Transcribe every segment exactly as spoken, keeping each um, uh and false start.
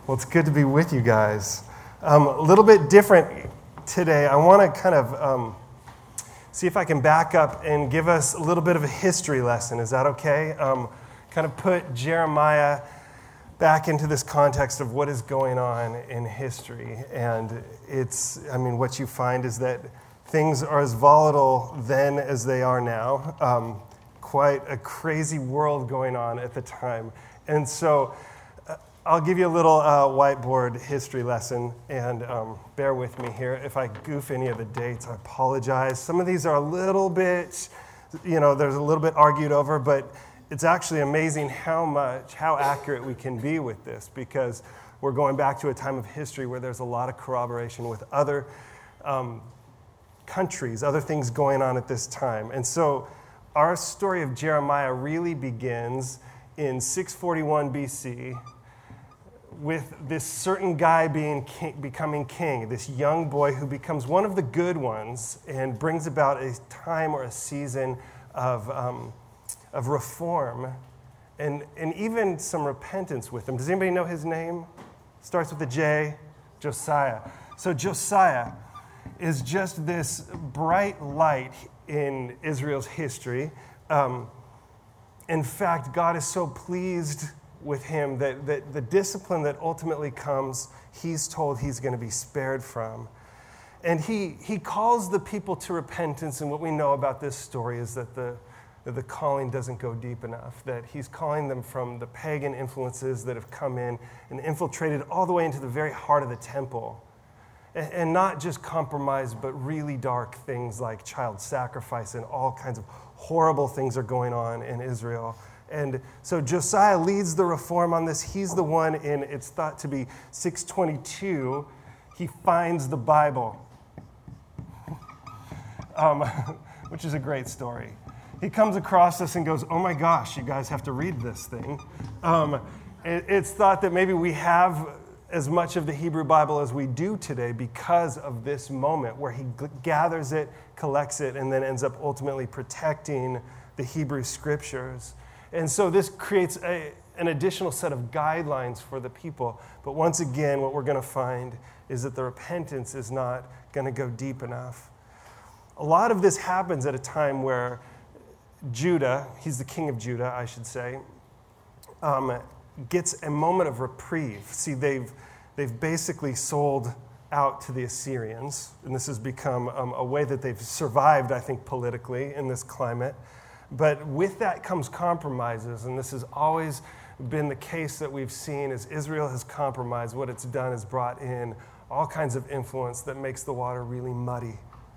Well, it's good to be with you guys. Um, a little bit different today. I want to kind of um, see if I can back up and give us a little bit of a history lesson. Is that okay? Um, kind of put Jeremiah back into this context of what is going on in history. And it's, I mean, what you find is that things are as volatile then as they are now. Um, quite a crazy world going on at the time. And so uh, I'll give you a little uh, whiteboard history lesson, and um, bear with me here. If I goof any of the dates, I apologize. Some of these are a little bit, you know, there's a little bit argued over, but it's actually amazing how much, how accurate we can be with this, because we're going back to a time of history where there's a lot of corroboration with other um, countries, other things going on at this time. And so our story of Jeremiah really begins in six forty-one B C with this certain guy being king, becoming king, this young boy who becomes one of the good ones and brings about a time or a season of, um, of reform and, and even some repentance with him. Does anybody know his name? Starts with a J, Josiah. So Josiah is just this bright light in Israel's history. Um, in fact, God is so pleased with him that, that the discipline that ultimately comes, he's told he's going to be spared from. And he, he calls the people to repentance, and what we know about this story is that the, that the calling doesn't go deep enough, that he's calling them from the pagan influences that have come in and infiltrated all the way into the very heart of the temple. And not just compromise, but really dark things like child sacrifice and all kinds of horrible things are going on in Israel. And so Josiah leads the reform on this. He's the one in, it's thought to be six twenty-two, he finds the Bible, um, which is a great story. He comes across this and goes, oh my gosh, you guys have to read this thing. Um, it, it's thought that maybe we have as much of the Hebrew Bible as we do today because of this moment where he g- gathers it, collects it, and then ends up ultimately protecting the Hebrew scriptures. And so this creates a, an additional set of guidelines for the people. But once again, what we're going to find is that the repentance is not going to go deep enough. A lot of this happens at a time where Judah, he's the king of Judah, I should say, um, gets a moment of reprieve. See, they've they've basically sold out to the Assyrians, and this has become um, a way that they've survived, I think, politically in this climate. But with that comes compromises, and this has always been the case that we've seen as Israel has compromised. What it's done is brought in all kinds of influence that makes the water really muddy.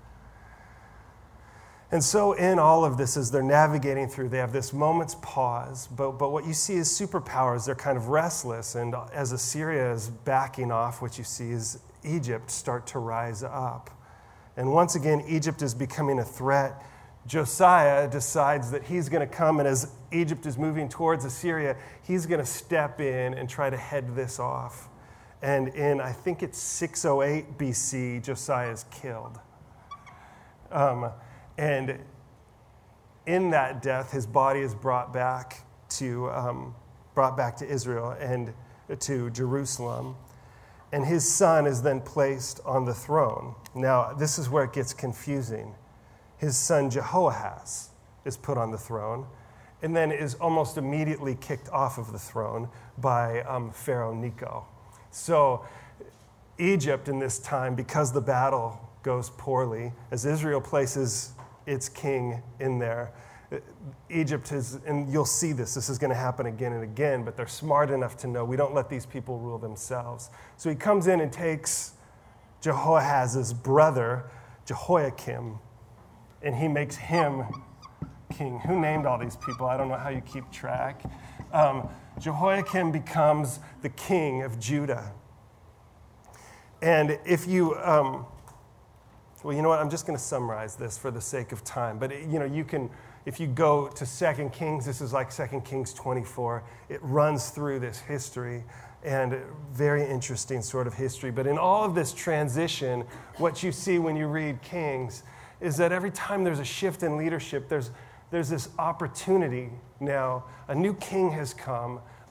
And so in all of this, as they're navigating through, they have this moment's pause. But, but what you see is superpowers. They're kind of restless. And as Assyria is backing off, what you see is Egypt start to rise up. And once again, Egypt is becoming a threat. Josiah decides that he's going to come, and as Egypt is moving towards Assyria, he's going to step in and try to head this off. And in, I think it's six oh eight B C, Josiah is killed. Um, And in that death, his body is brought back to um, brought back to Israel and to Jerusalem. And his son is then placed on the throne. Now, this is where it gets confusing. His son Jehoahaz is put on the throne and then is almost immediately kicked off of the throne by um, Pharaoh Necho. So Egypt in this time, because the battle goes poorly, as Israel places its king in there, Egypt is, and you'll see this, this is going to happen again and again, but they're smart enough to know we don't let these people rule themselves. So he comes in and takes Jehoahaz's brother, Jehoiakim, and he makes him king. Who named all these people? I don't know how you keep track. Um, Jehoiakim becomes the king of Judah. And if you... Um, Well, you know what? I'm just going to summarize this for the sake of time. But, you know, you can, if you go to Second Kings, this is like Second Kings twenty-four. It runs through this history, and very interesting sort of history. But in all of this transition, what you see when you read Kings is that every time there's a shift in leadership, there's, there's this opportunity now. A new king has come.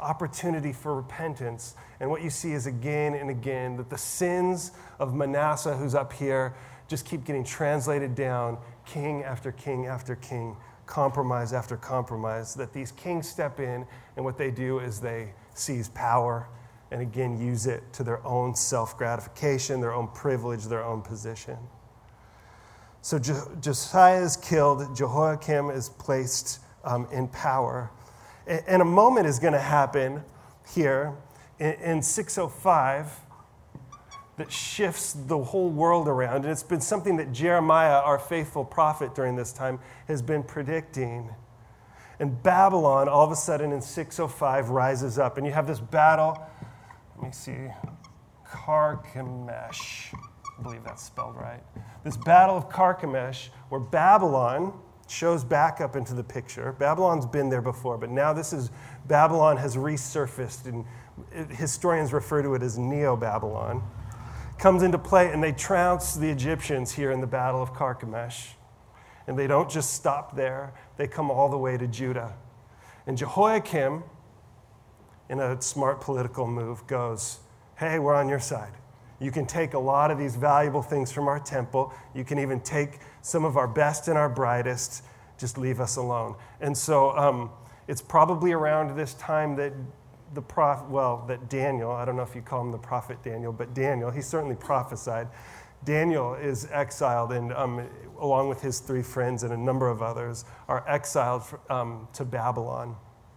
opportunity for repentance. And what you see is again and again that the sins of Manasseh, who's up here, just keep getting translated down, king after king after king, compromise after compromise, that these kings step in, and what they do is they seize power and again use it to their own self-gratification, their own privilege, their own position. So Jo- Josiah is killed, Jehoiakim is placed um, in power. And, and a moment is going to happen here in, in six oh five that shifts the whole world around. And it's been something that Jeremiah, our faithful prophet during this time, has been predicting. And Babylon, all of a sudden in six oh five, rises up. And you have this battle. Let me see. Carchemish. I believe that's spelled right. This battle of Carchemish, where Babylon shows back up into the picture. Babylon's been there before, but now this is, Babylon has resurfaced, and historians refer to it as Neo-Babylon. Comes into play, and they trounce the Egyptians here in the Battle of Carchemish. And they don't just stop there. They come all the way to Judah. And Jehoiakim, in a smart political move, goes, hey, we're on your side. You can take a lot of these valuable things from our temple. You can even take some of our best and our brightest. Just leave us alone. And so um, it's probably around this time that the prophet, well, that Daniel, I don't know if you call him the prophet Daniel, but Daniel, he certainly prophesied. Daniel is exiled, and um, along with his three friends and a number of others, are exiled for, um, to Babylon.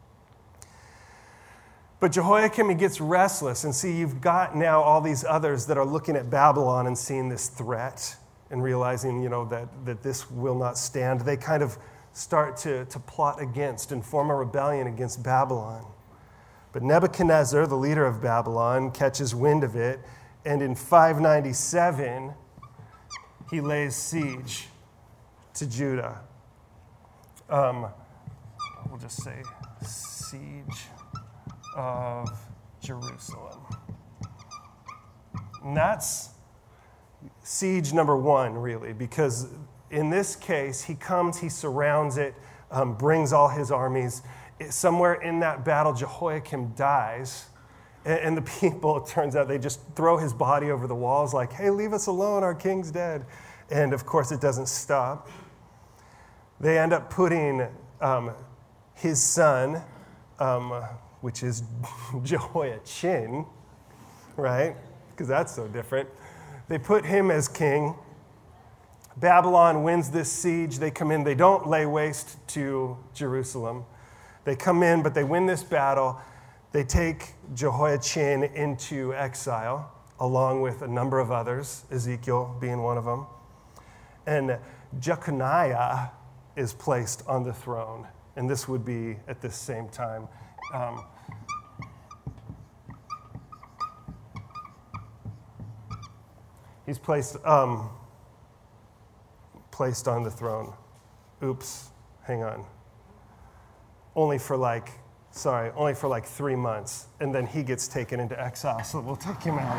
But Jehoiakim, he gets restless, and see, you've got now all these others that are looking at Babylon and seeing this threat and realizing, you know, that, that this will not stand. They kind of start to, to plot against and form a rebellion against Babylon. But Nebuchadnezzar, the leader of Babylon, catches wind of it, and in five ninety-seven, he lays siege to Judah. Um, we'll just say siege of Jerusalem. And that's siege number one, really, because in this case, he comes, he surrounds it, um, brings all his armies. Somewhere in that battle, Jehoiakim dies, and the people, it turns out, they just throw his body over the walls like, hey, leave us alone, our king's dead. And of course, it doesn't stop. They end up putting um, his son, um, which is Jehoiachin, right? Because that's so different. They put him as king. Babylon wins this siege. They come in. They don't lay waste to Jerusalem. They come in, but they win this battle. They take Jehoiachin into exile, along with a number of others, Ezekiel being one of them. And Jeconiah is placed on the throne. And this would be at this same time. Um, he's placed, um, placed on the throne. Oops, hang on. Only for like, sorry, only for like three months. And then he gets taken into exile, so we'll take him out of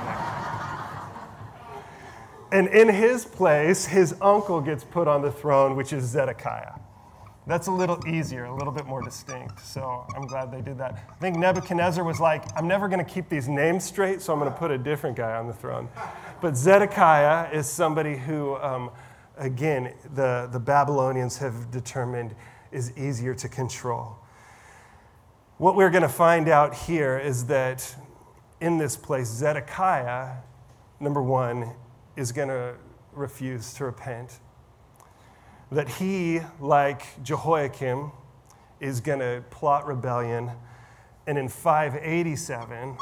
there. And in his place, his uncle gets put on the throne, which is Zedekiah. That's a little easier, a little bit more distinct. So I'm glad they did that. I think Nebuchadnezzar was like, I'm never going to keep these names straight, so I'm going to put a different guy on the throne. But Zedekiah is somebody who, um, again, the, the Babylonians have determined is easier to control. What we're going to find out here is that in this place, Zedekiah, number one, is going to refuse to repent. That he, like Jehoiakim, is going to plot rebellion. And in five eighty-seven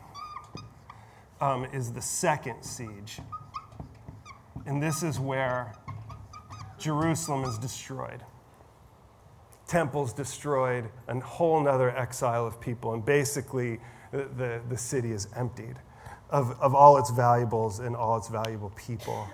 um, is the second siege. And this is where Jerusalem is destroyed. Temples destroyed, a whole nother exile of people. And basically, the, the, the city is emptied of, of all its valuables and all its valuable people.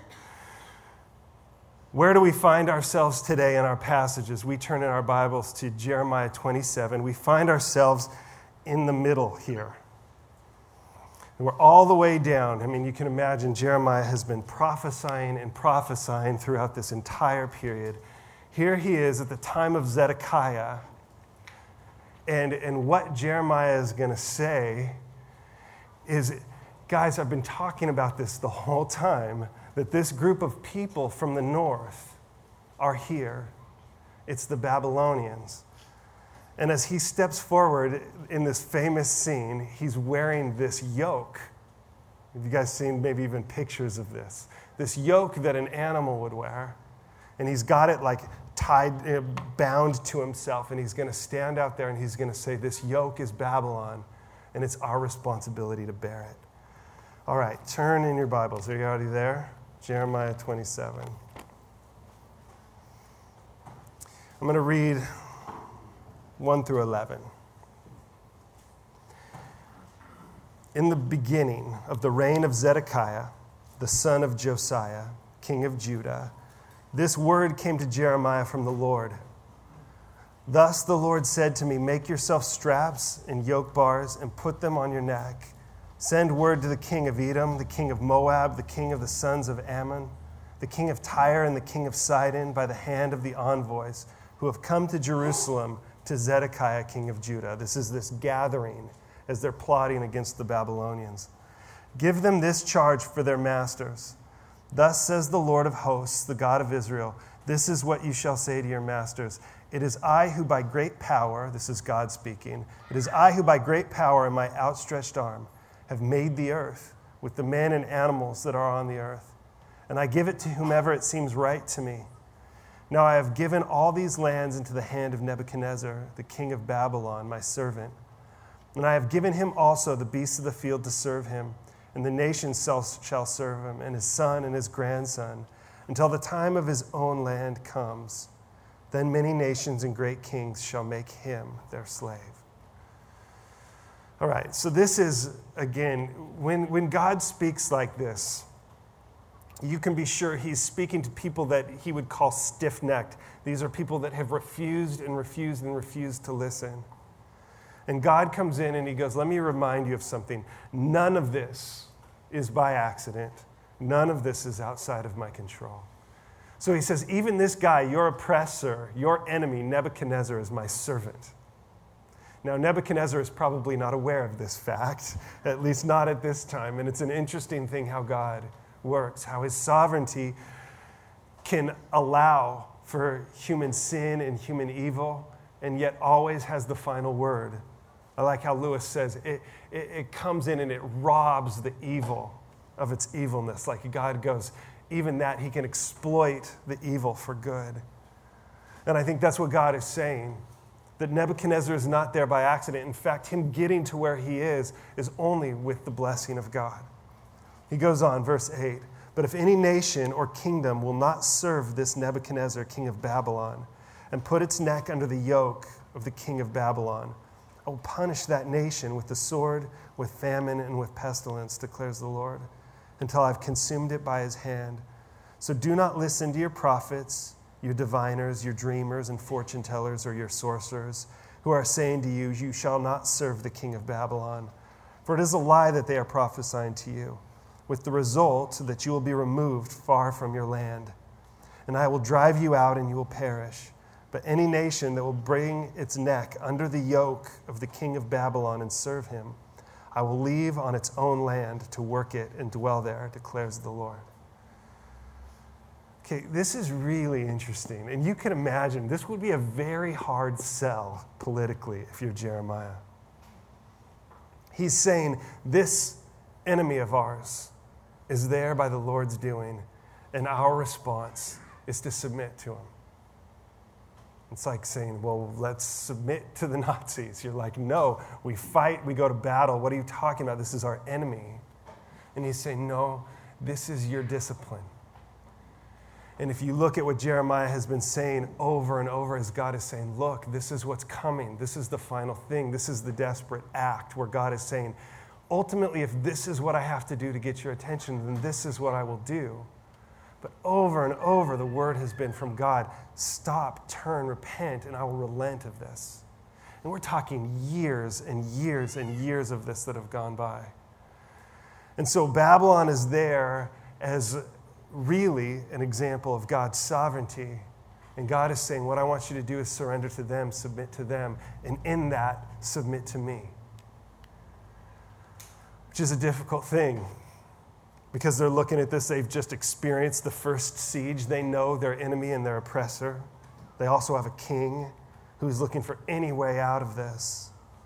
Where do we find ourselves today in our passages? We turn in our Bibles to Jeremiah twenty-seven. We find ourselves in the middle here. And we're all the way down. I mean, you can imagine Jeremiah has been prophesying and prophesying throughout this entire period. Here he is at the time of Zedekiah, And, and what Jeremiah is going to say is, guys, I've been talking about this the whole time, that this group of people from the north are here. It's the Babylonians. And as he steps forward in this famous scene, he's wearing this yoke. Have you guys seen maybe even pictures of this? This yoke that an animal would wear. And he's got it like tied, uh, bound to himself. And he's going to stand out there and he's going to say, this yoke is Babylon. And it's our responsibility to bear it. All right, turn in your Bibles. Are you already there? Jeremiah twenty-seven. I'm going to read one through eleven. In the beginning of the reign of Zedekiah, the son of Josiah, king of Judah, this word came to Jeremiah from the Lord. Thus the Lord said to me, make yourself straps and yoke bars and put them on your neck. Send word to the king of Edom, the king of Moab, the king of the sons of Ammon, the king of Tyre and the king of Sidon by the hand of the envoys who have come to Jerusalem to Zedekiah, king of Judah. This is this gathering as they're plotting against the Babylonians. Give them this charge for their masters. Thus says the Lord of hosts, the God of Israel, this is what you shall say to your masters. It is I who by great power, this is God speaking, it is I who by great power in my outstretched arm have made the earth with the men and animals that are on the earth. And I give it to whomever it seems right to me. Now I have given all these lands into the hand of Nebuchadnezzar, the king of Babylon, my servant. And I have given him also the beasts of the field to serve him, and the nations shall, shall serve him, and his son and his grandson, until the time of his own land comes. Then many nations and great kings shall make him their slave. All right, so this is, again, when, when God speaks like this, you can be sure he's speaking to people that he would call stiff-necked. These are people that have refused and refused and refused to listen. And God comes in and he goes, let me remind you of something. None of this is by accident. None of this is outside of my control. So he says, even this guy, your oppressor, your enemy, Nebuchadnezzar, is my servant. Now, Nebuchadnezzar is probably not aware of this fact, at least not at this time. And it's an interesting thing how God works, how his sovereignty can allow for human sin and human evil, and yet always has the final word. I like how Lewis says, it, it, it comes in and it robs the evil of its evilness. Like God goes, even that, he can exploit the evil for good. And I think that's what God is saying, that Nebuchadnezzar is not there by accident. In fact, him getting to where he is is only with the blessing of God. He goes on, verse eight, but if any nation or kingdom will not serve this Nebuchadnezzar, king of Babylon, and put its neck under the yoke of the king of Babylon, I will punish that nation with the sword, with famine, and with pestilence, declares the Lord, until I've consumed it by his hand. So do not listen to your prophets, your diviners, your dreamers, and fortune tellers, or your sorcerers, who are saying to you, you shall not serve the king of Babylon. For it is a lie that they are prophesying to you, with the result that you will be removed far from your land. And I will drive you out, and you will perish. But any nation that will bring its neck under the yoke of the king of Babylon and serve him, I will leave on its own land to work it and dwell there, declares the Lord. Okay, this is really interesting. And you can imagine this would be a very hard sell politically if you're Jeremiah. He's saying this enemy of ours is there by the Lord's doing, and our response is to submit to him. It's like saying, well, let's submit to the Nazis. You're like, no, we fight, we go to battle. What are you talking about? This is our enemy. And he's saying, no, this is your discipline. And if you look at what Jeremiah has been saying over and over as God is saying, look, this is what's coming. This is the final thing. This is the desperate act where God is saying, ultimately, if this is what I have to do to get your attention, then this is what I will do. But over and over, the word has been from God, stop, turn, repent, and I will relent of this. And we're talking years and years and years of this that have gone by. And so Babylon is there as really an example of God's sovereignty, And God is saying, what I want you to do is surrender to them, submit to them, and in that, submit to me. Which is a difficult thing, because they're looking at this, they've just experienced the first siege. They know their enemy and their oppressor. They also have a king who's looking for any way out of this.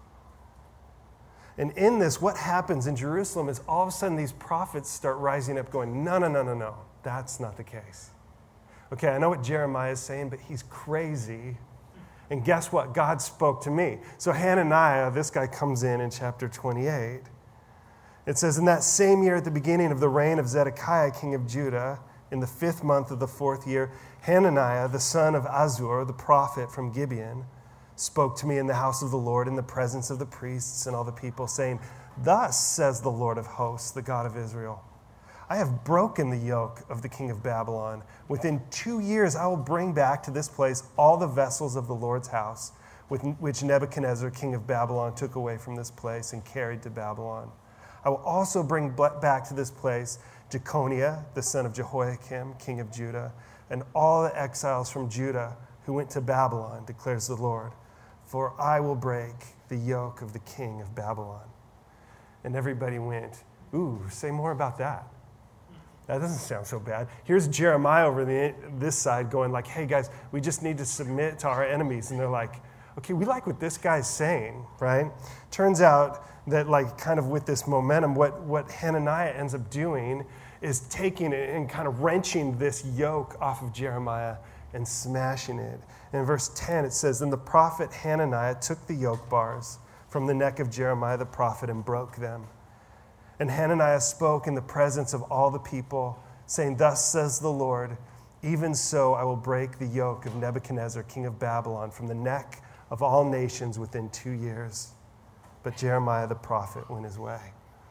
And in this, what happens in Jerusalem is all of a sudden these prophets start rising up going, no, no, no, no, no, that's not the case. Okay, I know what Jeremiah is saying, but he's crazy. And guess what? God spoke to me. So Hananiah, this guy comes in in chapter twenty-eight. It says, in that same year at the beginning of the reign of Zedekiah, king of Judah, in the fifth month of the fourth year, Hananiah, the son of Azur, the prophet from Gibeon, spoke to me in the house of the Lord in the presence of the priests and all the people, saying, thus says the Lord of hosts, the God of Israel, I have broken the yoke of the king of Babylon. Within two years I will bring back to this place all the vessels of the Lord's house, which Nebuchadnezzar, king of Babylon, took away from this place and carried to Babylon. I will also bring back to this place Jeconiah, the son of Jehoiakim, king of Judah, and all the exiles from Judah who went to Babylon, declares the Lord. For I will break the yoke of the king of Babylon. And everybody went, ooh, say more about that. That doesn't sound so bad. Here's Jeremiah over the, this side going like, hey guys, we just need to submit to our enemies. And they're like, okay, we like what this guy's saying, right? Turns out that like kind of with this momentum, what, what Hananiah ends up doing is taking it and kind of wrenching this yoke off of Jeremiah and smashing it. And in verse ten, it says, then the prophet Hananiah took the yoke bars from the neck of Jeremiah the prophet and broke them. And Hananiah spoke in the presence of all the people, saying, thus says the Lord, even so I will break the yoke of Nebuchadnezzar, king of Babylon, from the neck of all nations within two years. But Jeremiah the prophet went his way.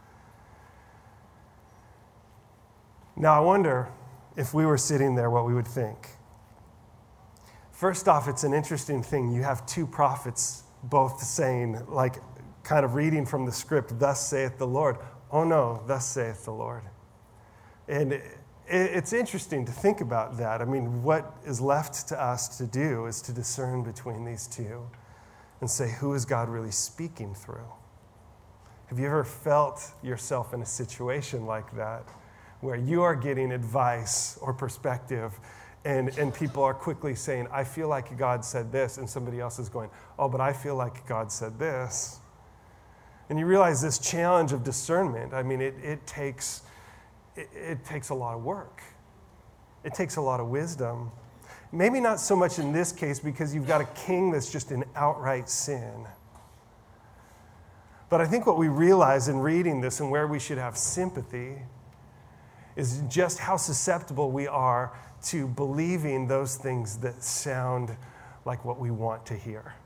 Now I wonder if we were sitting there, what we would think. First off, it's an interesting thing. You have two prophets both saying, like, kind of reading from the script, thus saith the Lord. Oh no, thus saith the Lord. And it's interesting to think about that. I mean, what is left to us to do is to discern between these two and say, who is God really speaking through? Have you ever felt yourself in a situation like that, where you are getting advice or perspective, and, and people are quickly saying, I feel like God said this, and somebody else is going, oh, but I feel like God said this. And you realize this challenge of discernment, I mean, it, it takes it, it takes a lot of work. It takes a lot of wisdom. Maybe not so much in this case, because you've got a king that's just in outright sin. But I think what we realize in reading this and where we should have sympathy is just how susceptible we are to believing those things that sound like what we want to hear.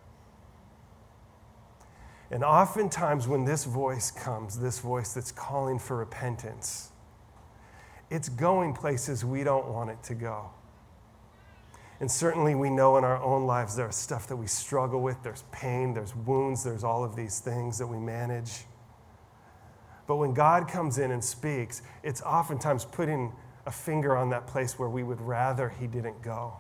And oftentimes when this voice comes, this voice that's calling for repentance, it's going places we don't want it to go. And certainly we know in our own lives there's stuff that we struggle with, there's pain, there's wounds, there's all of these things that we manage. But when God comes in and speaks, it's oftentimes putting a finger on that place where we would rather he didn't go.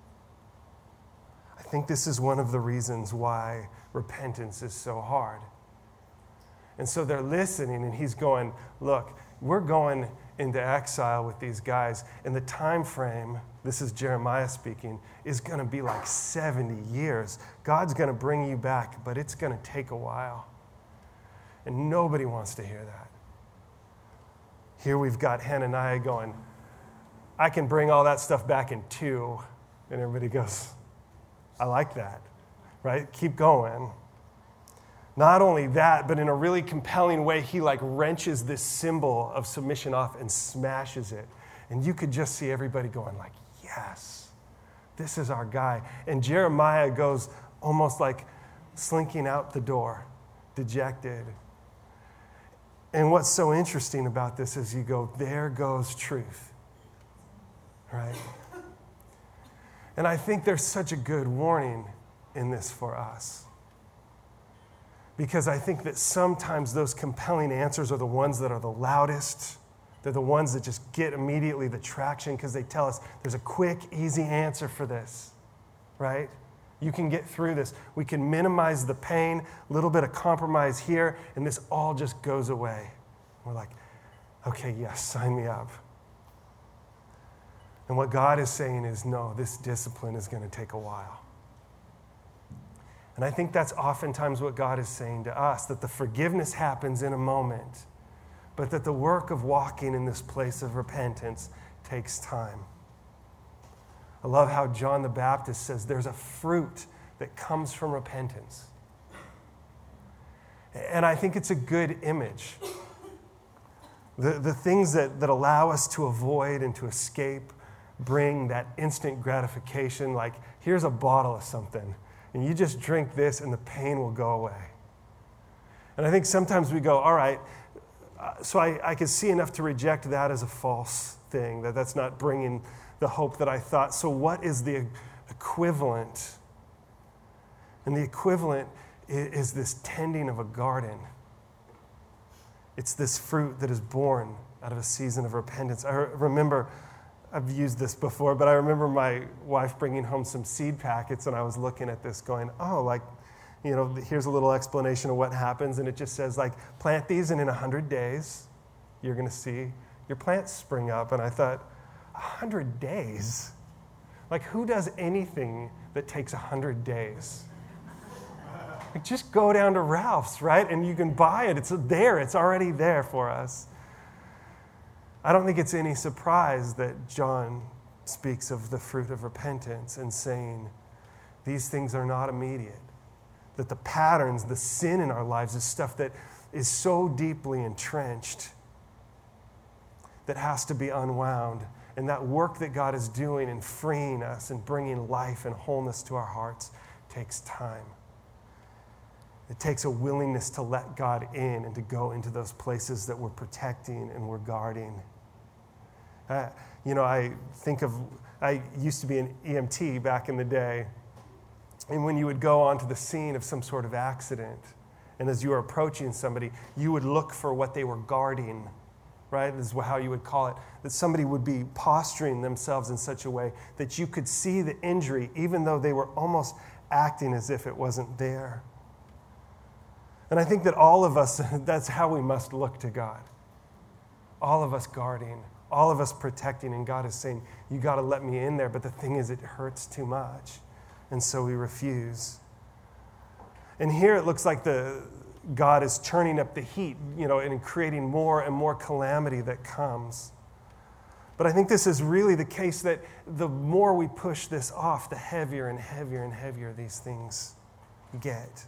I think this is one of the reasons why repentance is so hard. And so they're listening, and he's going, look, we're going into exile with these guys, and the time frame, this is Jeremiah speaking, is going to be like seventy years. God's going to bring you back, but it's going to take a while. And nobody wants to hear that. Here we've got Hananiah going, I can bring all that stuff back in two. And everybody goes, I like that, right? Keep going. Not only that, but in a really compelling way, he like wrenches this symbol of submission off and smashes it. And you could just see everybody going like, yes, this is our guy. And Jeremiah goes almost like slinking out the door, dejected. And what's so interesting about this is you go, there goes truth, right? And I think there's such a good warning in this for us. Because I think that sometimes those compelling answers are the ones that are the loudest. They're the ones that just get immediately the traction because they tell us there's a quick, easy answer for this. right? You can get through this. We can minimize the pain, a little bit of compromise here, and this all just goes away. We're like, okay, yes, sign me up. And what God is saying is, no, this discipline is going to take a while. And I think that's oftentimes what God is saying to us, that the forgiveness happens in a moment, but that the work of walking in this place of repentance takes time. I love how John the Baptist says there's a fruit that comes from repentance. And I think it's a good image. The, the things that, that allow us to avoid and to escape bring that instant gratification, like here's a bottle of something, and you just drink this and the pain will go away. And I think sometimes we go, all right, uh, so I, I can see enough to reject that as a false thing, that that's not bringing the hope that I thought. So what is the equivalent? And the equivalent is, is this tending of a garden. It's this fruit that is born out of a season of repentance. I remember, I've used this before, but I remember my wife bringing home some seed packets, and I was looking at this going, oh, like, you know, here's a little explanation of what happens, and it just says, like, plant these, and in one hundred days, you're going to see your plants spring up. And I thought, one hundred days? Like, who does anything that takes one hundred days? Like, just go down to Ralph's, right? And you can buy it. It's there. It's already there for us. I don't think it's any surprise that John speaks of the fruit of repentance and saying these things are not immediate. That the patterns, the sin in our lives is stuff that is so deeply entrenched that has to be unwound. And that work that God is doing in freeing us and bringing life and wholeness to our hearts takes time. It takes a willingness to let God in and to go into those places that we're protecting and we're guarding. Uh, you know, I think of, I used to be an E M T back in the day, and when you would go onto the scene of some sort of accident, and as you were approaching somebody, you would look for what they were guarding, right? This is how you would call it. That somebody would be posturing themselves in such a way that you could see the injury, even though they were almost acting as if it wasn't there. And I think that all of us, that's how we must look to God. All of us guarding, all of us protecting, and God is saying, you got to let me in there, but the thing is, it hurts too much. And so we refuse. And here it looks like the God is turning up the heat, you know, and creating more and more calamity that comes. But I think this is really the case, that the more we push this off, the heavier and heavier and heavier these things get.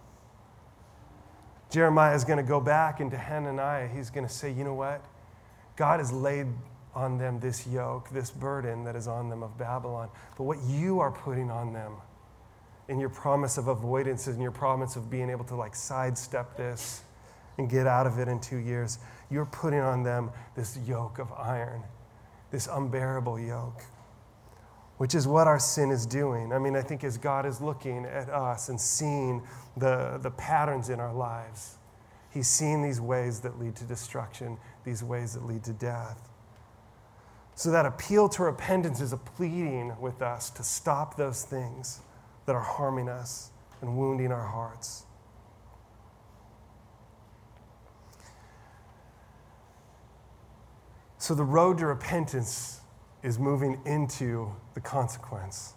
Jeremiah is going to go back into Hananiah. He's going to say, you know what? God has laid on them this yoke, this burden that is on them of Babylon. But what you are putting on them in your promise of avoidance and your promise of being able to like sidestep this and get out of it in two years, you're putting on them this yoke of iron, this unbearable yoke, which is what our sin is doing. I mean, I think as God is looking at us and seeing the, the patterns in our lives, he's seeing these ways that lead to destruction, these ways that lead to death. So that appeal to repentance is a pleading with us to stop those things that are harming us and wounding our hearts. So the road to repentance is moving into the consequence.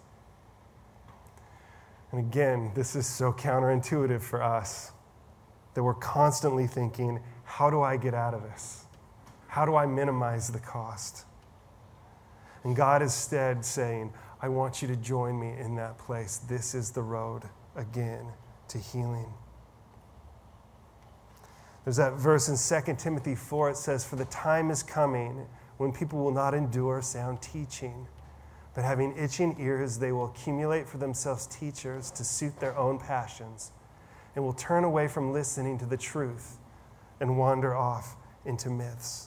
And again, this is so counterintuitive for us that we're constantly thinking, how do I get out of this? How do I minimize the cost? And God is instead saying, I want you to join me in that place. This is the road, again, to healing. There's that verse in Second Timothy four, it says, for the time is coming when people will not endure sound teaching, but having itching ears, they will accumulate for themselves teachers to suit their own passions, and will turn away from listening to the truth and wander off into myths.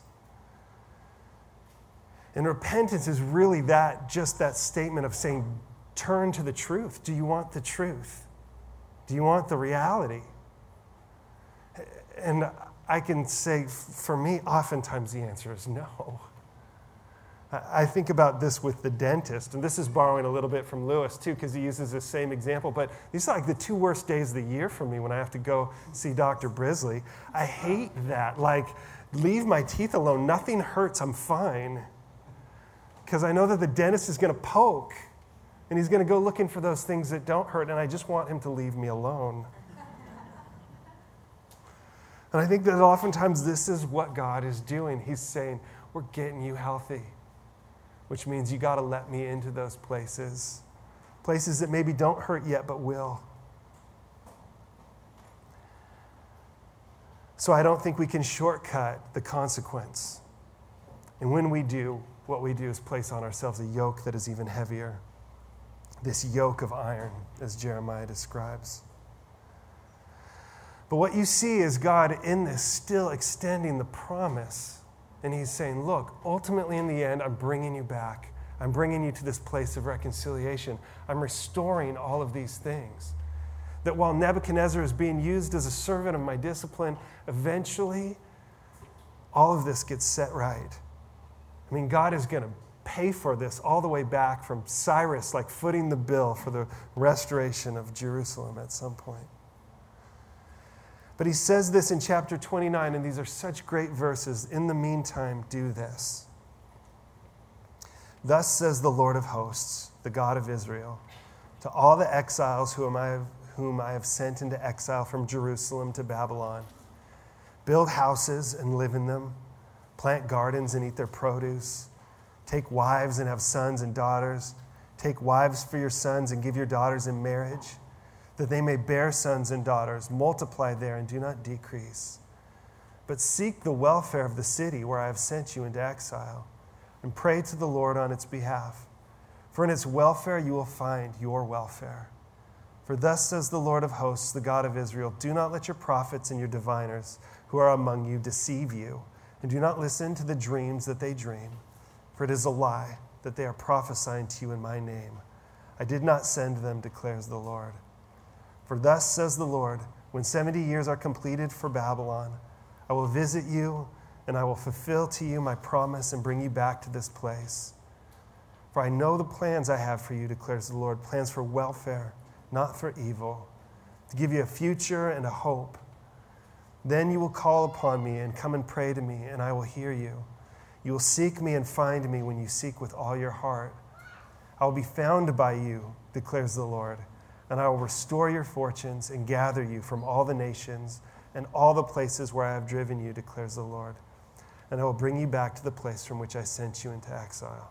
And repentance is really that, just that statement of saying, turn to the truth. Do you want the truth? Do you want the reality? And I can say, for me, oftentimes the answer is no. I think about this with the dentist, and this is borrowing a little bit from Lewis too, because he uses the same example, but these are like the two worst days of the year for me when I have to go see Doctor Brisley. I hate that. Like, leave my teeth alone. Nothing hurts. I'm fine. Because I know that the dentist is going to poke, and he's going to go looking for those things that don't hurt, and I just want him to leave me alone. And I think that oftentimes this is what God is doing. He's saying, we're getting you healthy, which means you got to let me into those places, places that maybe don't hurt yet but will. So I don't think we can shortcut the consequence. And when we do, what we do is place on ourselves a yoke that is even heavier. This yoke of iron, as Jeremiah describes. But what you see is God in this still extending the promise. And he's saying, look, ultimately in the end, I'm bringing you back. I'm bringing you to this place of reconciliation. I'm restoring all of these things. That while Nebuchadnezzar is being used as a servant of my discipline, eventually all of this gets set right. I mean, God is going to pay for this all the way back from Cyrus, like footing the bill for the restoration of Jerusalem at some point. But he says this in chapter twenty-nine, and these are such great verses. In the meantime, do this. Thus says the Lord of hosts, the God of Israel, to all the exiles whom I have, whom I have sent into exile from Jerusalem to Babylon, build houses and live in them, plant gardens and eat their produce, take wives and have sons and daughters, take wives for your sons and give your daughters in marriage, that they may bear sons and daughters, multiply there and do not decrease. But seek the welfare of the city where I have sent you into exile, and pray to the Lord on its behalf. For in its welfare you will find your welfare. For thus says the Lord of hosts, the God of Israel, do not let your prophets and your diviners who are among you deceive you, and do not listen to the dreams that they dream. For it is a lie that they are prophesying to you in my name. I did not send them, declares the Lord. For thus says the Lord, when seventy years are completed for Babylon, I will visit you, and I will fulfill to you my promise and bring you back to this place. For I know the plans I have for you, declares the Lord, plans for welfare, not for evil, to give you a future and a hope. Then you will call upon me and come and pray to me, and I will hear you. You will seek me and find me when you seek with all your heart. I will be found by you, declares the Lord, and I will restore your fortunes and gather you from all the nations and all the places where I have driven you, declares the Lord. And I will bring you back to the place from which I sent you into exile.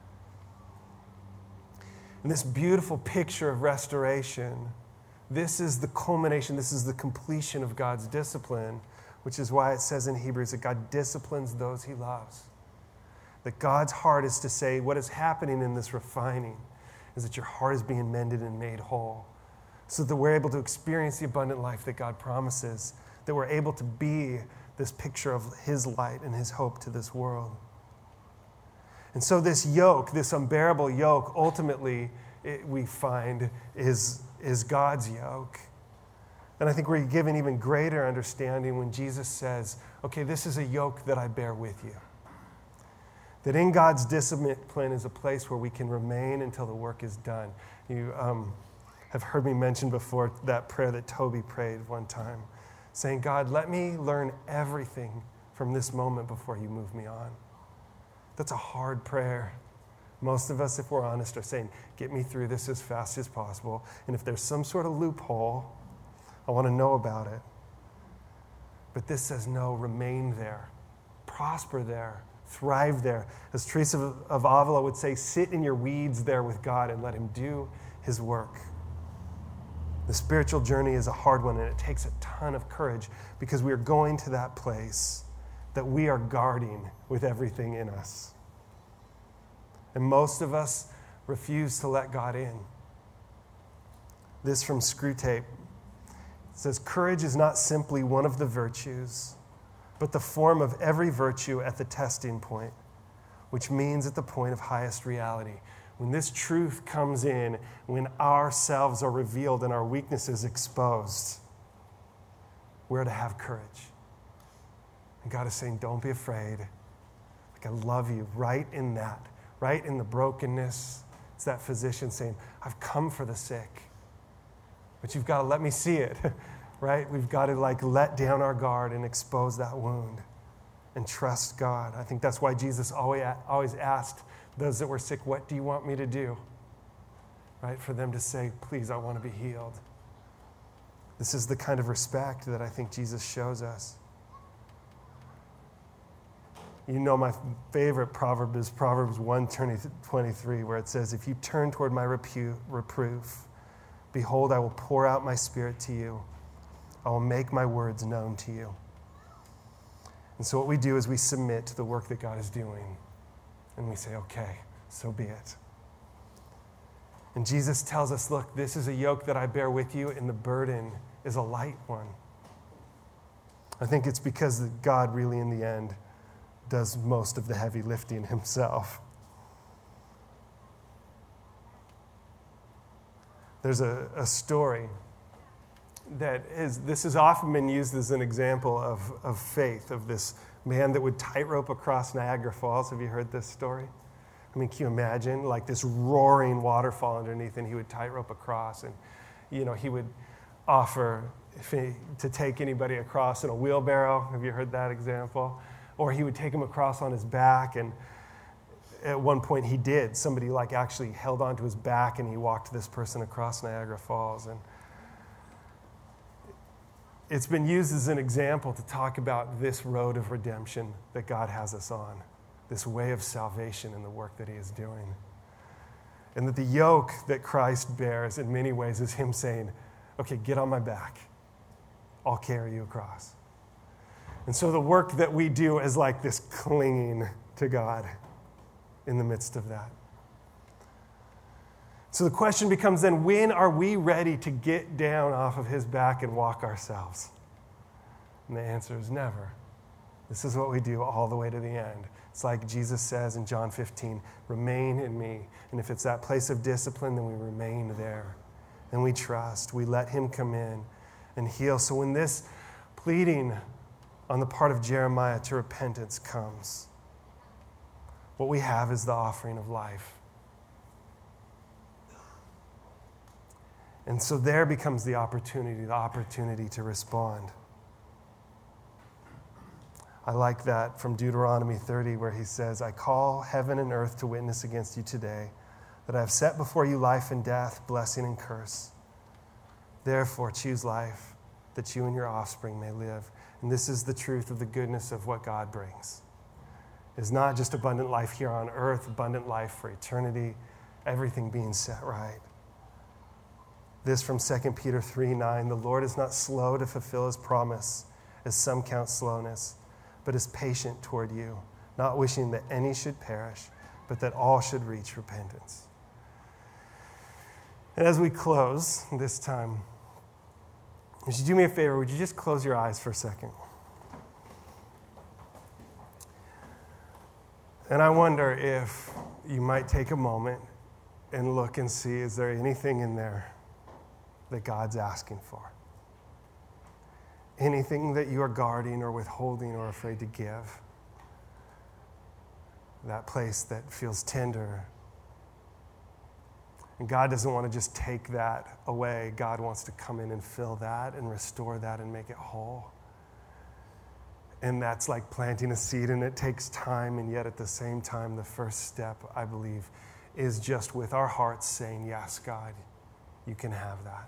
And this beautiful picture of restoration, this is the culmination, this is the completion of God's discipline, which is why it says in Hebrews that God disciplines those he loves. That God's heart is to say what is happening in this refining is that your heart is being mended and made whole, so that we're able to experience the abundant life that God promises, that we're able to be this picture of his light and his hope to this world. And so this yoke, this unbearable yoke, ultimately it, we find is, is God's yoke. And I think we're given even greater understanding when Jesus says, okay, this is a yoke that I bear with you. That in God's discipline is a place where we can remain until the work is done. You um, have heard me mention before that prayer that Toby prayed one time, saying, God, let me learn everything from this moment before you move me on. That's a hard prayer. Most of us, if we're honest, are saying, get me through this as fast as possible. And if there's some sort of loophole, I want to know about it. But this says, no, remain there. Prosper there. Thrive there. As Teresa of Avila would say, sit in your weeds there with God and let him do his work. The spiritual journey is a hard one, and it takes a ton of courage because we are going to that place that we are guarding with everything in us. And most of us refuse to let God in. This from Screwtape. It says, courage is not simply one of the virtues, but the form of every virtue at the testing point, which means at the point of highest reality. When this truth comes in, when ourselves are revealed and our weaknesses exposed, we're to have courage. And God is saying, don't be afraid. Like, I love you right in that, right in the brokenness. It's that physician saying, I've come for the sick, but you've got to let me see it, right? We've got to like let down our guard and expose that wound and trust God. I think that's why Jesus always, always asked those that were sick, what do you want me to do? Right? For them to say, please, I want to be healed. This is the kind of respect that I think Jesus shows us. You know, my favorite proverb is Proverbs one twenty-three, where it says, if you turn toward my repu- reproof, behold, I will pour out my spirit to you. I will make my words known to you. And so what we do is we submit to the work that God is doing. And we say, okay, so be it. And Jesus tells us, look, this is a yoke that I bear with you, and the burden is a light one. I think it's because God really, in the end, does most of the heavy lifting himself. There's a, a story that is, this has often been used as an example of, of faith, of this man that would tightrope across Niagara Falls. Have you heard this story? I mean, can you imagine, like this roaring waterfall underneath, and he would tightrope across, and, you know, he would offer if he, to take anybody across in a wheelbarrow. Have you heard that example? Or he would take him across on his back, and at one point he did. Somebody like actually held onto his back, and he walked this person across Niagara Falls. And it's been used as an example to talk about this road of redemption that God has us on, this way of salvation and the work that he is doing. And that the yoke that Christ bears in many ways is him saying, okay, get on my back. I'll carry you across. And so the work that we do is like this clinging to God in the midst of that. So the question becomes then, when are we ready to get down off of his back and walk ourselves? And the answer is never. This is what we do all the way to the end. It's like Jesus says in John fifteen, remain in me. And if it's that place of discipline, then we remain there. And we trust. We let him come in and heal. So when this pleading on the part of Jeremiah to repentance comes, what we have is the offering of life. And so there becomes the opportunity, the opportunity to respond. I like that from Deuteronomy thirty, where he says, I call heaven and earth to witness against you today, that I have set before you life and death, blessing and curse. Therefore, choose life, that you and your offspring may live. And this is the truth of the goodness of what God brings. It's not just abundant life here on earth, abundant life for eternity, everything being set right. This from Second Peter three nine, the Lord is not slow to fulfill his promise, as some count slowness, but is patient toward you, not wishing that any should perish, but that all should reach repentance. And as we close this time, would you do me a favor? Would you just close your eyes for a second? And I wonder if you might take a moment and look and see, is there anything in there that God's asking for? Anything that you are guarding or withholding or afraid to give? That place that feels tender. And God doesn't want to just take that away. God wants to come in and fill that and restore that and make it whole. And that's like planting a seed, and it takes time, and yet at the same time, the first step, I believe, is just with our hearts saying, yes, God, you can have that.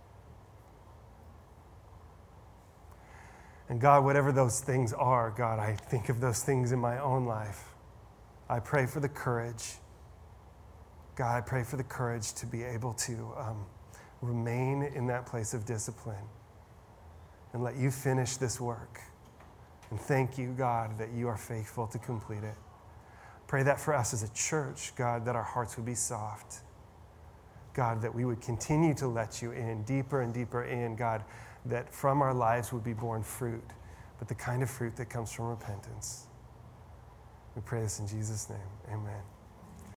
And God, whatever those things are, God, I think of those things in my own life. I pray for the courage. God, I pray for the courage to be able to um, remain in that place of discipline and let you finish this work. And thank you, God, that you are faithful to complete it. Pray that for us as a church, God, that our hearts would be soft. God, that we would continue to let you in, deeper and deeper in, God, that from our lives would be born fruit, but the kind of fruit that comes from repentance. We pray this in Jesus' name. Amen.